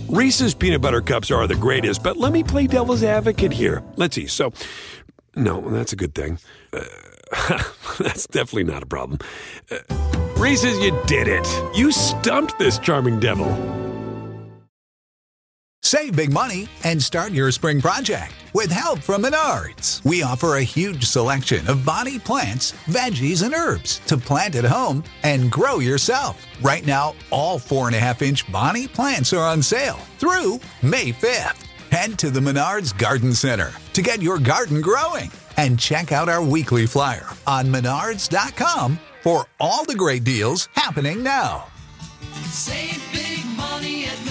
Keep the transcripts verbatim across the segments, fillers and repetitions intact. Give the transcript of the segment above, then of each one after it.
Reese's peanut butter cups are the greatest, but let me play devil's advocate here. Let's see. So, no, that's a good thing. Uh, that's definitely not a problem. Uh, Reese's, you did it. You stumped this charming devil. Save big money and start your spring project with help from Menards. We offer a huge selection of bonnie plants, veggies, and herbs to plant at home and grow yourself. Right now, all four and a half inch bonnie plants are on sale through May fifth. Head to the Menards Garden Center to get your garden growing and check out our weekly flyer on menards dot com for all the great deals happening now. Save big money at Menards.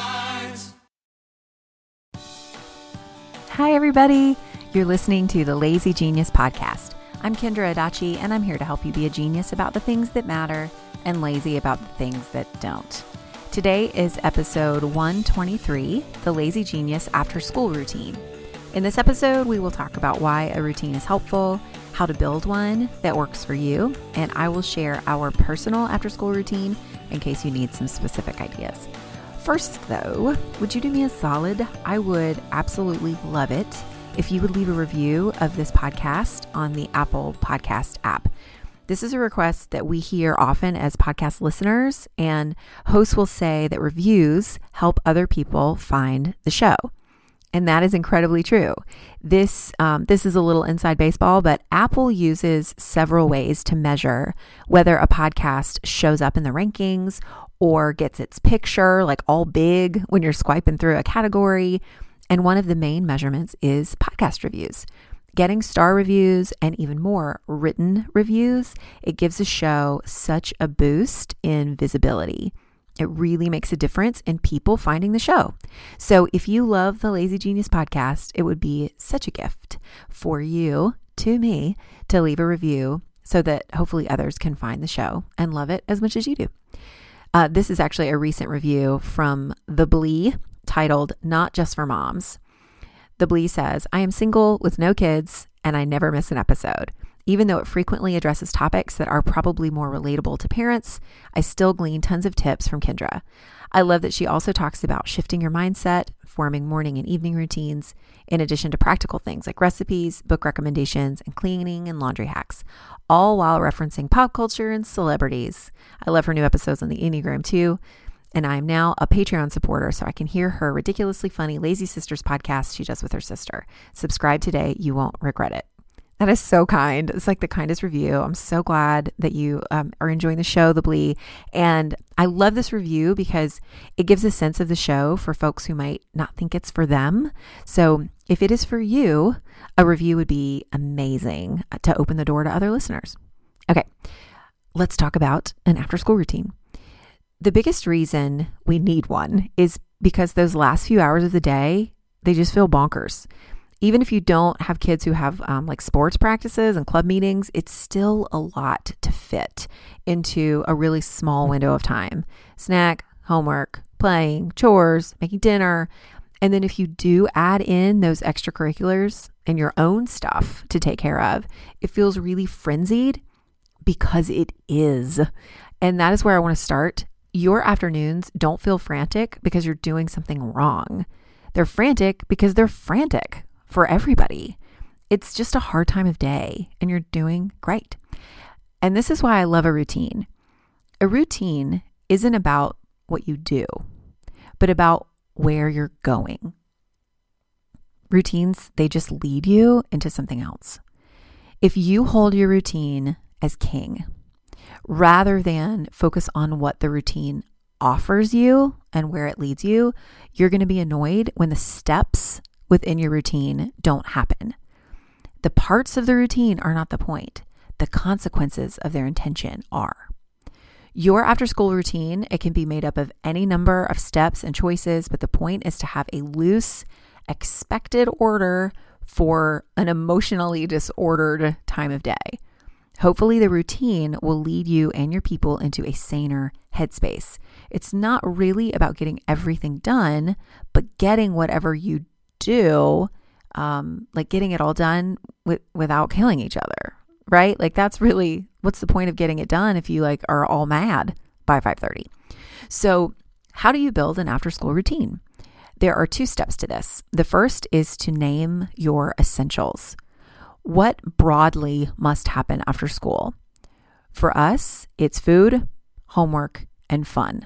Hi, everybody. You're listening to the Lazy Genius Podcast. I'm Kendra Adachi, and I'm here to help you be a genius about the things that matter and lazy about the things that don't. Today is episode one twenty-three, the Lazy Genius After School Routine. In this episode, we will talk about why a routine is helpful, how to build one that works for you, and I will share our personal after-school routine in case you need some specific ideas. First, though, would you do me a solid? I would absolutely love it if you would leave a review of this podcast on the Apple Podcast app. This is a request that we hear often as podcast listeners, and hosts will say that reviews help other people find the show. And that is incredibly true. This um, this is a little inside baseball, but Apple uses several ways to measure whether a podcast shows up in the rankings or gets its picture like all big when you're swiping through a category. And one of the main measurements is podcast reviews. Getting star reviews and even more written reviews, it gives a show such a boost in visibility. It really makes a difference in people finding the show. So if you love the Lazy Genius Podcast, it would be such a gift for you, to me, to leave a review so that hopefully others can find the show and love it as much as you do. Uh, this is actually a recent review from The Blee titled Not Just for Moms. The Blee says, I am single with no kids and I never miss an episode. Even though it frequently addresses topics that are probably more relatable to parents, I still glean tons of tips from Kendra. I love that she also talks about shifting your mindset, forming morning and evening routines, in addition to practical things like recipes, book recommendations, and cleaning and laundry hacks, all while referencing pop culture and celebrities. I love her new episodes on the Enneagram too. And I'm now a Patreon supporter, so I can hear her ridiculously funny Lazy Sisters podcast she does with her sister. Subscribe today. You won't regret it. That is so kind. It's like the kindest review. I'm so glad that you um, are enjoying the show, The Blee. And I love this review because it gives a sense of the show for folks who might not think it's for them. So if it is for you, a review would be amazing to open the door to other listeners. Okay, let's talk about an after-school routine. The biggest reason we need one is because those last few hours of the day, they just feel bonkers. Even if you don't have kids who have um, like sports practices and club meetings, it's still a lot to fit into a really small window of time. Snack, homework, playing, chores, making dinner. And then if you do add in those extracurriculars and your own stuff to take care of, it feels really frenzied because it is. And that is where I want to start. Your afternoons don't feel frantic because you're doing something wrong. They're frantic because they're frantic. For everybody. It's just a hard time of day and you're doing great. And this is why I love a routine. A routine isn't about what you do, but about where you're going. Routines, they just lead you into something else. If you hold your routine as king, rather than focus on what the routine offers you and where it leads you, you're going to be annoyed when the steps within your routine don't happen. The parts of the routine are not the point. The consequences of their intention are. Your after-school routine, it can be made up of any number of steps and choices, but the point is to have a loose, expected order for an emotionally disordered time of day. Hopefully the routine will lead you and your people into a saner headspace. It's not really about getting everything done, but getting whatever you do, um, like getting it all done with, without killing each other, right? Like that's really, what's the point of getting it done if you like are all mad by five thirty? So How do you build an after-school routine? There are two steps to this. The first is to name your essentials. What broadly must happen after school? For us, it's food, homework, and fun.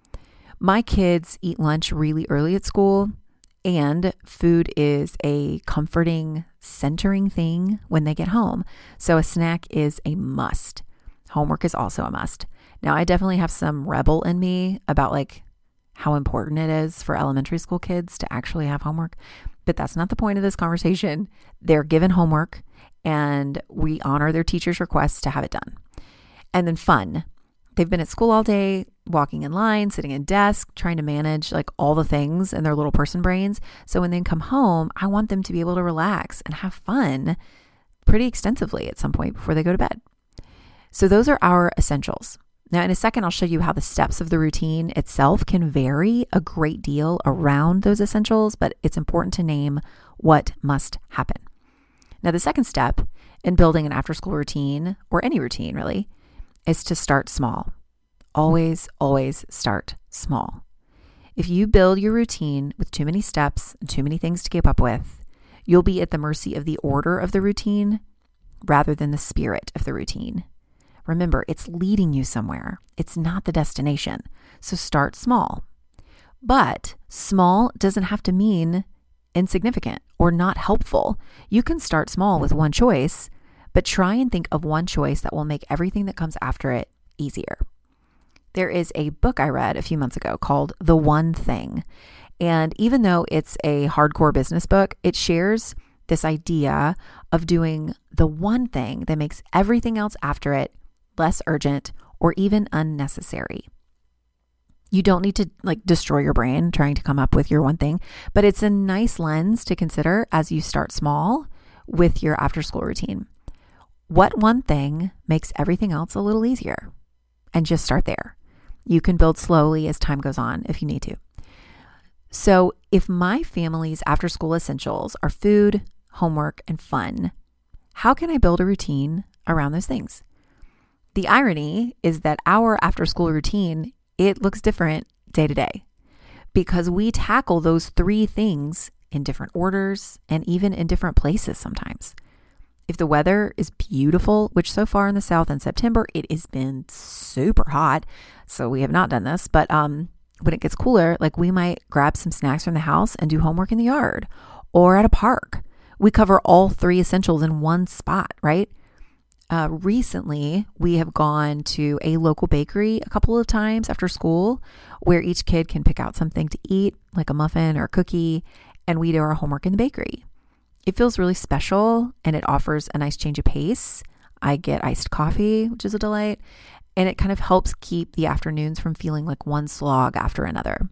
My kids eat lunch really early at school, and food is a comforting, centering thing when they get home. So a snack is a must. Homework is also a must. Now, I definitely have some rebel in me about like how important it is for elementary school kids to actually have homework, but that's not the point of this conversation. They're given homework and we honor their teacher's requests to have it done. And then fun. They've been at school all day, walking in line, sitting at a desk, trying to manage like all the things in their little person brains. So when they come home, I want them to be able to relax and have fun pretty extensively at some point before they go to bed. So those are our essentials. Now, in a second, I'll show you how the steps of the routine itself can vary a great deal around those essentials, but it's important to name what must happen. Now, the second step in building an after-school routine, or any routine really, is to start small. Always, always start small. If you build your routine with too many steps and too many things to keep up with, you'll be at the mercy of the order of the routine rather than the spirit of the routine. Remember, it's leading you somewhere. It's not the destination. So start small. But small doesn't have to mean insignificant or not helpful. You can start small with one choice, but try and think of one choice that will make everything that comes after it easier. There is a book I read a few months ago called The One Thing. And even though it's a hardcore business book, it shares this idea of doing the one thing that makes everything else after it less urgent or even unnecessary. You don't need to like destroy your brain trying to come up with your one thing, but it's a nice lens to consider as you start small with your after school routine. What one thing makes everything else a little easier? And just start there. You can build slowly as time goes on if you need to. So if my family's after school essentials are food, homework, and fun, how can I build a routine around those things? The irony is that our after school routine, it looks different day to day because we tackle those three things in different orders and even in different places sometimes. If the weather is beautiful, which so far in the South in September, it has been super hot. So we have not done this, but um, when it gets cooler, like we might grab some snacks from the house and do homework in the yard or at a park. We cover all three essentials in one spot, right? Uh, recently, we have gone to a local bakery a couple of times after school where each kid can pick out something to eat, like a muffin or a cookie, and we do our homework in the bakery. It feels really special and it offers a nice change of pace. I get iced coffee, which is a delight, and it kind of helps keep the afternoons from feeling like one slog after another.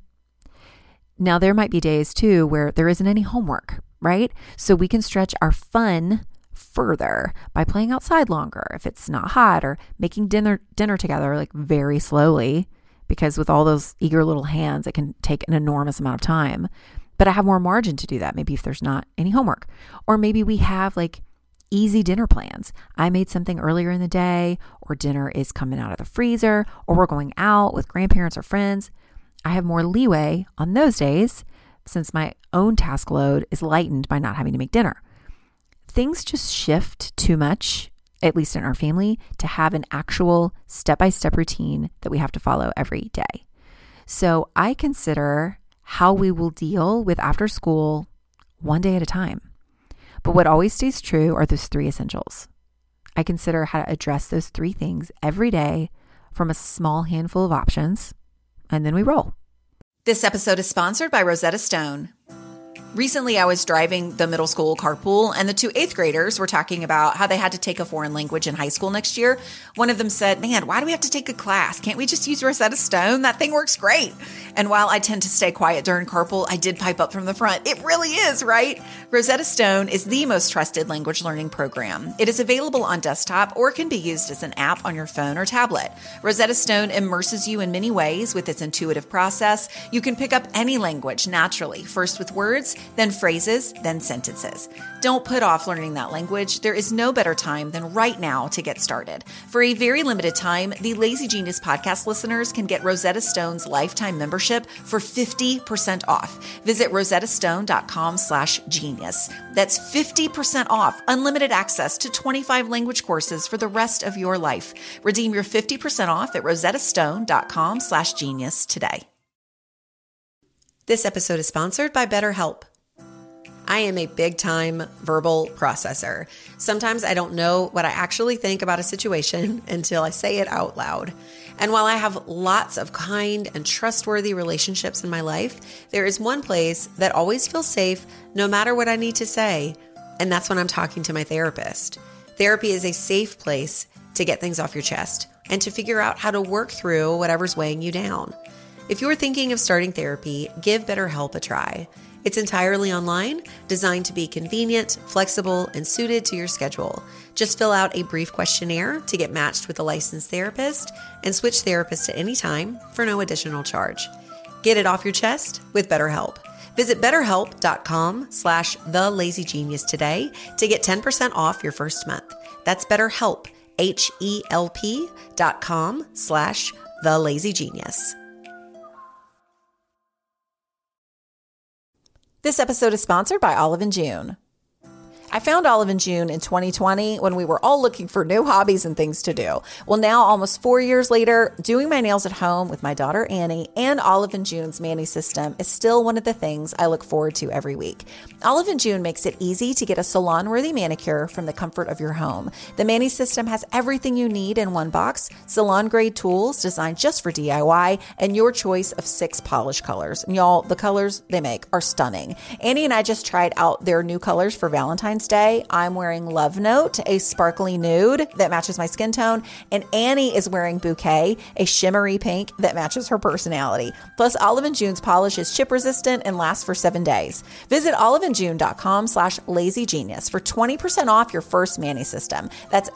Now, there might be days too where there isn't any homework, right? So we can stretch our fun further by playing outside longer if it's not hot, or making dinner dinner together like very slowly, because with all those eager little hands, it can take an enormous amount of time. But I have more margin to do that, maybe if there's not any homework. Or maybe we have like easy dinner plans. I made something earlier in the day, or dinner is coming out of the freezer, or we're going out with grandparents or friends. I have more leeway on those days since my own task load is lightened by not having to make dinner. Things just shift too much, at least in our family, to have an actual step-by-step routine that we have to follow every day. So I consider how we will deal with after school one day at a time. But what always stays true are those three essentials. I consider how to address those three things every day from a small handful of options, and then we roll. This episode is sponsored by Rosetta Stone. Recently, I was driving the middle school carpool, and the two eighth graders were talking about how they had to take a foreign language in high school next year. One of them said, man, why do we have to take a class? Can't we just use Rosetta Stone? That thing works great. And while I tend to stay quiet during carpool, I did pipe up from the front. It really is, right? Rosetta Stone is the most trusted language learning program. It is available on desktop or can be used as an app on your phone or tablet. Rosetta Stone immerses you in many ways with its intuitive process. You can pick up any language naturally, first with words, then phrases, then sentences. Don't put off learning that language. There is no better time than right now to get started. For a very limited time, the Lazy Genius podcast listeners can get Rosetta Stone's lifetime membership for fifty percent off. Visit rosettastone.com slash genius. That's fifty percent off, unlimited access to twenty-five language courses for the rest of your life. Redeem your fifty percent off at rosettastone.com slash genius today. This episode is sponsored by BetterHelp. I am a big-time verbal processor. Sometimes I don't know what I actually think about a situation until I say it out loud. And while I have lots of kind and trustworthy relationships in my life, there is one place that always feels safe no matter what I need to say, and that's when I'm talking to my therapist. Therapy is a safe place to get things off your chest and to figure out how to work through whatever's weighing you down. If you're thinking of starting therapy, give BetterHelp a try. It's entirely online, designed to be convenient, flexible, and suited to your schedule. Just fill out a brief questionnaire to get matched with a licensed therapist and switch therapists at any time for no additional charge. Get it off your chest with BetterHelp. Visit betterhelp.com slash thelazygenius today to get ten percent off your first month. That's BetterHelp, H-E-L-P dot com slash thelazygenius. This episode is sponsored by Olive and June. I found Olive and June in twenty twenty when we were all looking for new hobbies and things to do. Well, now almost four years later, doing my nails at home with my daughter Annie and Olive and June's Mani system is still one of the things I look forward to every week. Olive and June makes it easy to get a salon-worthy manicure from the comfort of your home. The Mani system has everything you need in one box, salon-grade tools designed just for D I Y, and your choice of six polish colors. And y'all, the colors they make are stunning. Annie and I just tried out their new colors for Valentine's Day. I'm wearing Love Note, a sparkly nude that matches my skin tone, and Annie is wearing Bouquet, a shimmery pink that matches her personality. Plus, Olive and June's polish is chip resistant and lasts for seven days. Visit oliveandjune.com slash lazygenius for twenty percent off your first Mani system. That's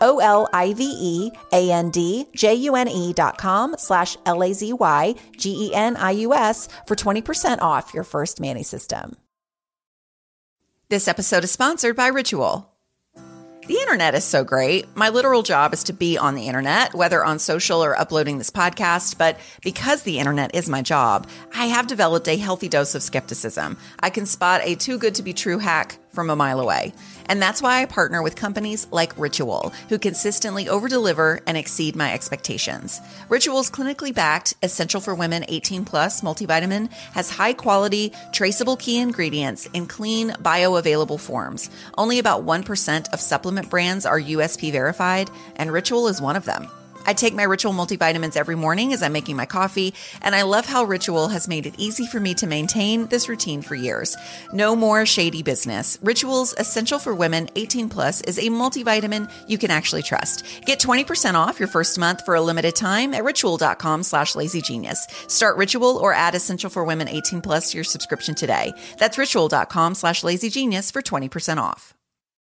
O-L-I-V-E-A-N-D-J-U-N-E dot com slash L-A-Z-Y-G-E-N-I-U-S for twenty percent off your first Mani system. This episode is sponsored by Ritual. The internet is so great. My literal job is to be on the internet, whether on social or uploading this podcast. But because the internet is my job, I have developed a healthy dose of skepticism. I can spot a too good to be true hack from a mile away. And that's why I partner with companies like Ritual, who consistently over-deliver and exceed my expectations. Ritual's clinically backed, Essential for Women eighteen plus multivitamin has high-quality, traceable key ingredients in clean, bioavailable forms. Only about one percent of supplement brands are U S P verified, and Ritual is one of them. I take my Ritual multivitamins every morning as I'm making my coffee, and I love how Ritual has made it easy for me to maintain this routine for years. No more shady business. Ritual's Essential for Women eighteen plus is a multivitamin you can actually trust. Get twenty percent off your first month for a limited time at ritual.com slash lazygenius. Start Ritual or add Essential for Women eighteen plus to your subscription today. That's ritual.com slash lazygenius for twenty percent off.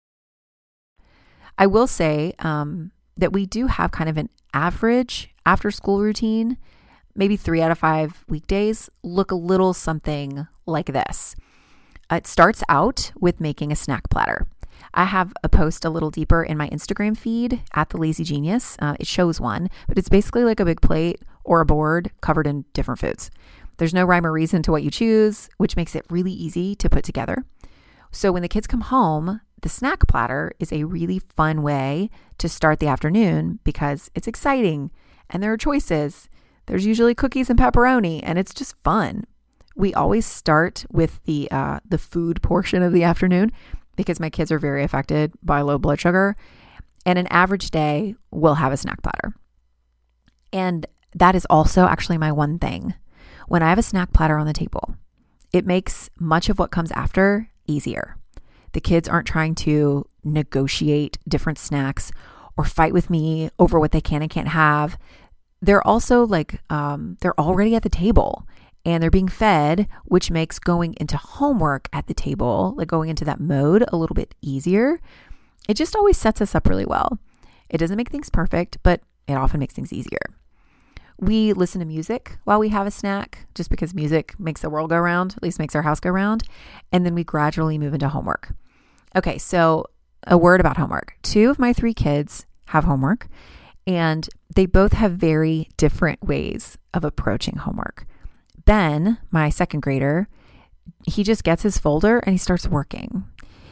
I will say um, that we do have kind of an average after school routine. Maybe three out of five weekdays look a little something like this. Uh, it starts out with making a snack platter. I have a post a little deeper in my Instagram feed at The Lazy Genius. Uh, it shows one, but it's basically like a big plate or a board covered in different foods. There's no rhyme or reason to what you choose, which makes it really easy to put together. So when the kids come home, the snack platter is a really fun way to start the afternoon because it's exciting and there are choices. There's usually cookies and pepperoni and it's just fun. We always start with the uh, the food portion of the afternoon because my kids are very affected by low blood sugar, and an average day will have a snack platter. And that is also actually my one thing. When I have a snack platter on the table, it makes much of what comes after easier. The kids aren't trying to negotiate different snacks or fight with me over what they can and can't have. They're also like, um, they're already at the table and they're being fed, which makes going into homework at the table, like going into that mode, a little bit easier. It just always sets us up really well. It doesn't make things perfect, but it often makes things easier. We listen to music while we have a snack, just because music makes the world go round, at least makes our house go round. And then we gradually move into homework. Okay, so a word about homework. Two of my three kids have homework, and they both have very different ways of approaching homework. Ben, my second grader, he just gets his folder and he starts working.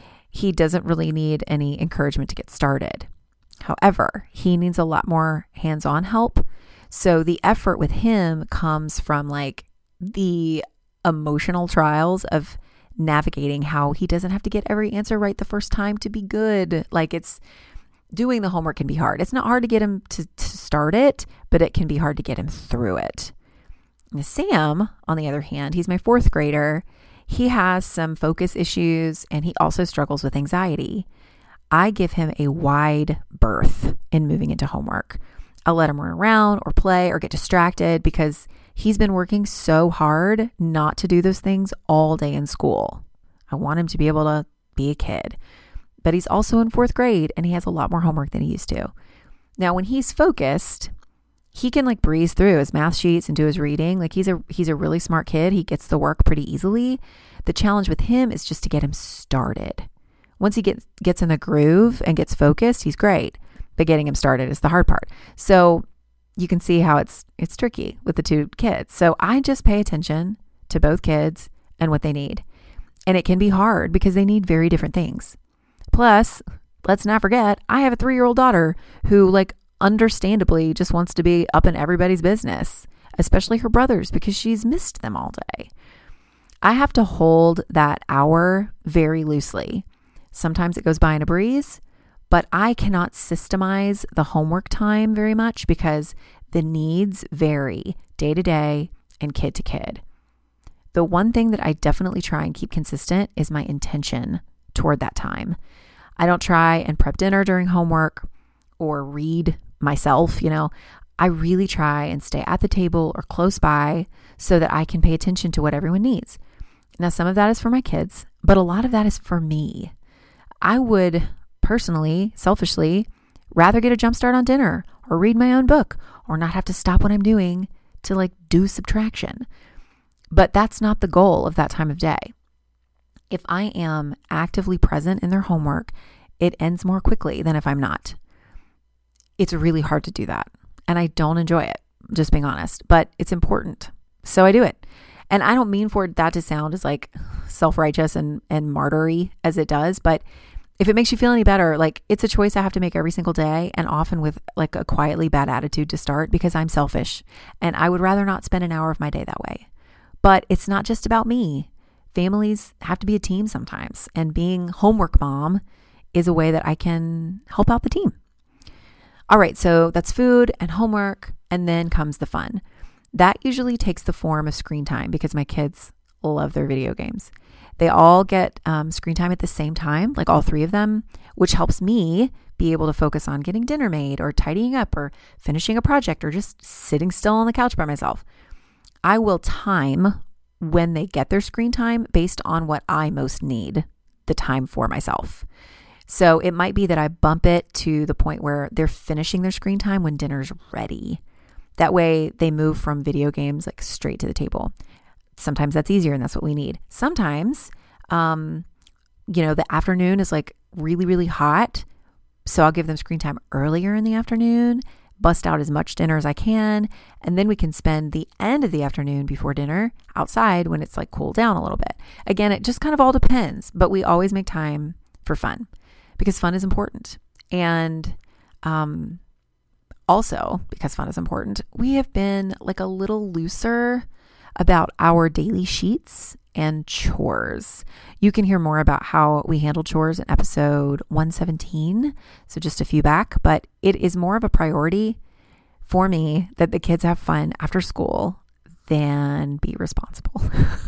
He doesn't really need any encouragement to get started. However, he needs a lot more hands-on help. So the effort with him comes from like the emotional trials of navigating how he doesn't have to get every answer right the first time to be good. Like it's doing the homework can be hard. It's not hard to get him to, to start it, but it can be hard to get him through it. Now, Sam, on the other hand, he's my fourth grader. He has some focus issues and he also struggles with anxiety. I give him a wide berth in moving into homework. I'll let him run around or play or get distracted because he's been working so hard not to do those things all day in school. I want him to be able to be a kid. But he's also in fourth grade and he has a lot more homework than he used to. Now, when he's focused, he can like breeze through his math sheets and do his reading. Like he's a he's a really smart kid. He gets the work pretty easily. The challenge with him is just to get him started. Once he gets gets in the groove and gets focused, he's great. But getting him started is the hard part. So you can see how it's it's tricky with the two kids. So I just pay attention to both kids and what they need. And it can be hard because they need very different things. Plus, let's not forget, I have a three-year-old daughter who like understandably just wants to be up in everybody's business, especially her brothers, because she's missed them all day. I have to hold that hour very loosely. Sometimes it goes by in a breeze, but I cannot systemize the homework time very much because the needs vary day to day and kid to kid. The one thing that I definitely try and keep consistent is my intention toward that time. I don't try and prep dinner during homework or read myself, you know. I really try and stay at the table or close by so that I can pay attention to what everyone needs. Now, some of that is for my kids, but a lot of that is for me. I would personally, selfishly, rather get a jump start on dinner or read my own book or not have to stop what I'm doing to like do subtraction. But that's not the goal of that time of day. If I am actively present in their homework, it ends more quickly than if I'm not. It's really hard to do that. And I don't enjoy it, just being honest, but it's important. So I do it. And I don't mean for that to sound as like self-righteous and, and martyry as it does, but if it makes you feel any better, like it's a choice I have to make every single day and often with like a quietly bad attitude to start because I'm selfish and I would rather not spend an hour of my day that way. But it's not just about me. Families have to be a team sometimes, and being homework mom is a way that I can help out the team. All right, so that's food and homework, and then comes the fun. That usually takes the form of screen time because my kids love their video games. They all get um, screen time at the same time, like all three of them, which helps me be able to focus on getting dinner made or tidying up or finishing a project or just sitting still on the couch by myself. I will time when they get their screen time based on what I most need the time for myself. So it might be that I bump it to the point where they're finishing their screen time when dinner's ready. That way they move from video games like straight to the table. Sometimes that's easier and that's what we need. Sometimes, um, you know, the afternoon is like really, really hot. So I'll give them screen time earlier in the afternoon, bust out as much dinner as I can. And then we can spend the end of the afternoon before dinner outside when it's like cooled down a little bit. Again, it just kind of all depends, but we always make time for fun because fun is important. And, um, also because fun is important, we have been like a little looser about our daily sheets and chores. You can hear more about how we handle chores in episode one seventeen, so just a few back, but it is more of a priority for me that the kids have fun after school than be responsible.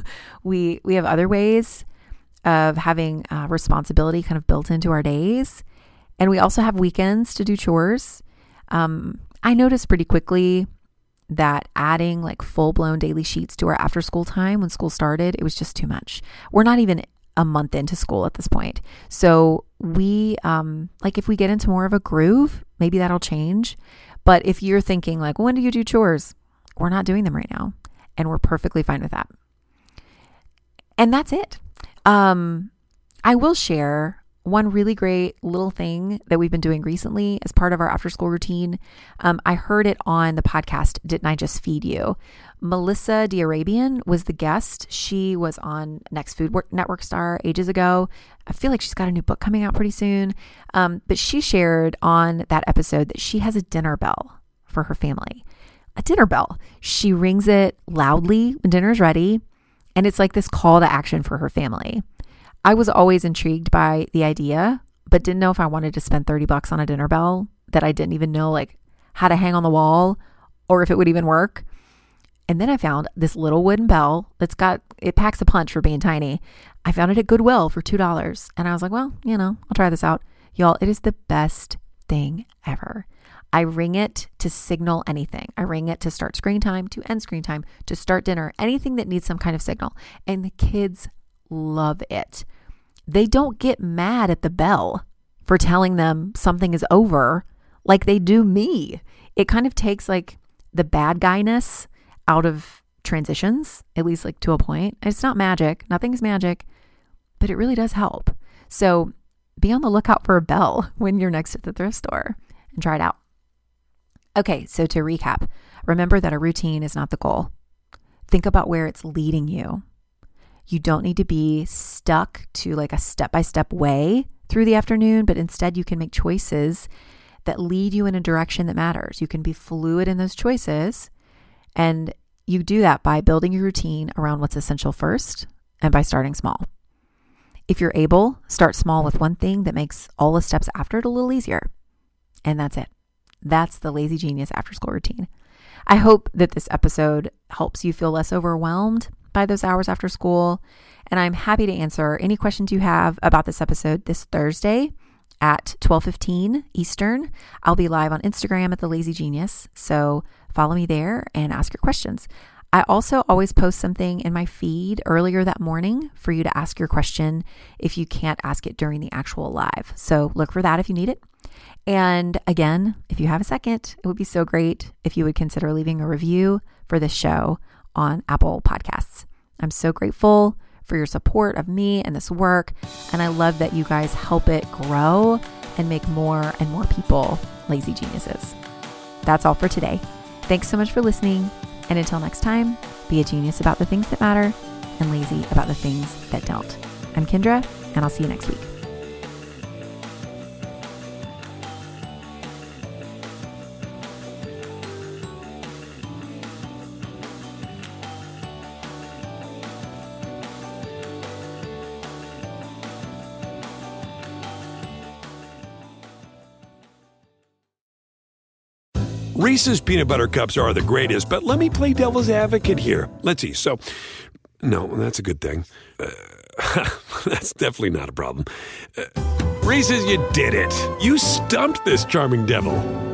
we we have other ways of having uh, responsibility kind of built into our days, and we also have weekends to do chores. Um, I noticed pretty quickly that adding like full-blown daily sheets to our after school time when school started, it was just too much. We're not even a month into school at this point. So we, um, like if we get into more of a groove, maybe that'll change. But if you're thinking like, when do you do chores? we're not doing them right now. And we're perfectly fine with that. And that's it. Um, I will share one really great little thing that we've been doing recently as part of our after school routine. Um, I heard it on the podcast, Didn't I Just Feed You? Melissa D'Arabian was the guest. She was on Next Food Network Star ages ago. I feel like she's got a new book coming out pretty soon. Um, but she shared on that episode that she has a dinner bell for her family. A dinner bell. She rings it loudly when dinner's ready. And it's like this call to action for her family. I was always intrigued by the idea, but didn't know if I wanted to spend thirty bucks on a dinner bell that I didn't even know like how to hang on the wall or if it would even work. And then I found this little wooden bell that's got, it packs a punch for being tiny. I found it at Goodwill for two dollars. And I was like, well, you know, I'll try this out. Y'all, it is the best thing ever. I ring it to signal anything. I ring it to start screen time, to end screen time, to start dinner, anything that needs some kind of signal. And the kids love it. They don't get mad at the bell for telling them something is over like they do me. It kind of takes like the bad guyness out of transitions, at least like to a point. It's not magic. Nothing's magic, but it really does help. So be on the lookout for a bell when you're next at the thrift store and try it out. Okay, so to recap, remember that a routine is not the goal. Think about where it's leading you. You don't need to be stuck to like a step-by-step way through the afternoon, but instead you can make choices that lead you in a direction that matters. You can be fluid in those choices, and you do that by building your routine around what's essential first and by starting small. If you're able, start small with one thing that makes all the steps after it a little easier. And that's it. That's the Lazy Genius after school routine. I hope that this episode helps you feel less overwhelmed by those hours after school. And I'm happy to answer any questions you have about this episode this Thursday at twelve fifteen Eastern. I'll be live on Instagram at The Lazy Genius. So follow me there and ask your questions. I also always post something in my feed earlier that morning for you to ask your question if you can't ask it during the actual live. So look for that if you need it. And again, if you have a second, it would be so great if you would consider leaving a review for this show on Apple Podcasts. I'm so grateful for your support of me and this work. And I love that you guys help it grow and make more and more people lazy geniuses. That's all for today. Thanks so much for listening. And until next time, be a genius about the things that matter and lazy about the things that don't. I'm Kendra, and I'll see you next week. Reese's Peanut Butter Cups are the greatest, but let me play devil's advocate here. Let's see. So, no, that's a good thing. Uh, that's definitely not a problem. Uh, Reese's, you did it. You stumped this charming devil.